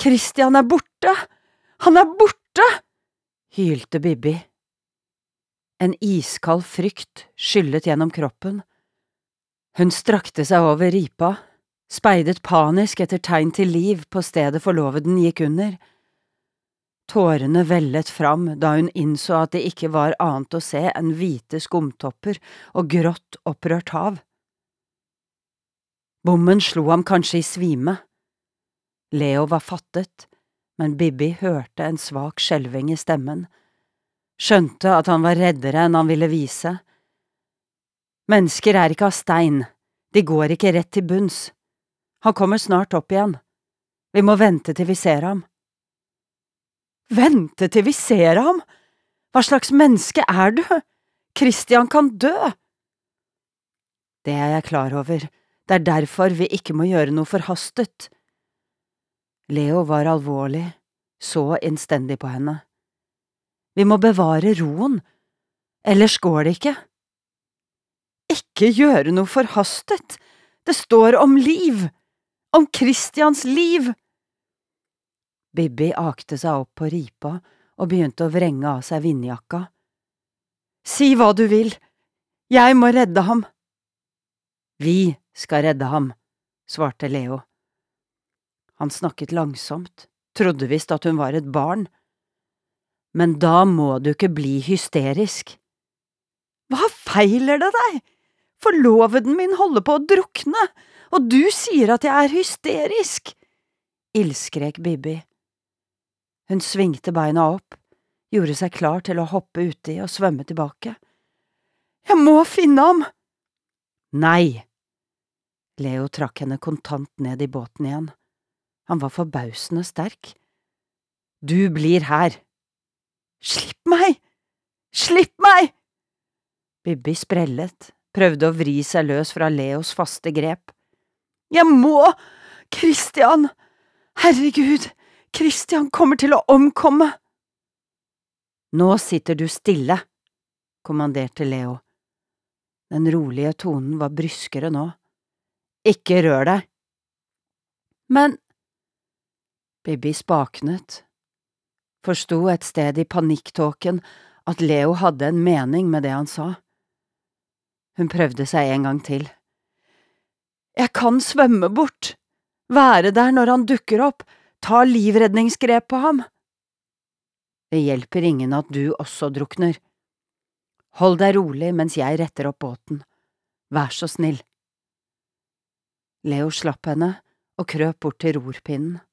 Christian er borte! Han er borte! Hylte Bibi. En iskald frykt skyllet gjennom kroppen. Hun strakte seg over ripa, speidet panisk etter tegn til liv på stedet forloveden gikk under. Tårene vellet fram da hun innså at det ikke var annet å se enn hvite skumtopper og grått opprørt hav. Bommen slo ham kanskje i svime. Leo var fattet, men Bibi hørte en svak skjelving i stemmen, skjønte at han var reddere enn han ville vise. Mennesker er ikke av stein, de går ikke rett til bunns. Han kommer snart opp igjen. Vi må vente til vi ser ham. Vente til vi ser ham? Hva slags menneske er du? Christian kan dø! Det er jeg klar over, det er derfor vi ikke må gjøre noe forhastet. Leo var alvorlig, så innstendig på henne. Vi må bevare roen, ellers går det ikke. Ikke gjøre noe forhastet, det står om liv, om Christians liv. Bibi akte seg opp på ripa og begynte å vrenge av seg vindjakka. Si hva du vil, jeg må redde ham. Vi skal redde ham, svarte Leo. Han snakket langsomt, trodde visst at hun var et barn. Men da må du ikke bli hysterisk. Hva feiler det deg? Forloveden min holder på å drukne, og du sier at jeg er hysterisk, ildskrek Bibi. Hun svingte beina opp, gjorde seg klar til å hoppe uti og svømme tilbake. Jeg må finne ham! Nei! Leo trakk henne kontant ned i båten igjen. Han var forbausende sterk. Du blir her! Slipp meg! Slipp meg! Bibi sprellet, prøvde å vri seg løs fra Leos faste grep. Jeg må! Christian! Herregud, Christian kommer til å omkomme! Nå sitter du stille, kommanderte Leo. Den rolige tonen var bryskere nå. Ikke rør deg! Men… Bibi spaknet, forsto et sted i panikktåken at Leo hadde en mening med det han sa. Hun prøvde seg en gang til. Jeg kan svømme bort, være der når han dukker opp, ta livredningsgrep på ham. Det hjelper ingen at du også drukner. Hold deg rolig mens jeg retter opp båten. Vær så snill. Leo slapp henne og krøp bort til rorpinnen.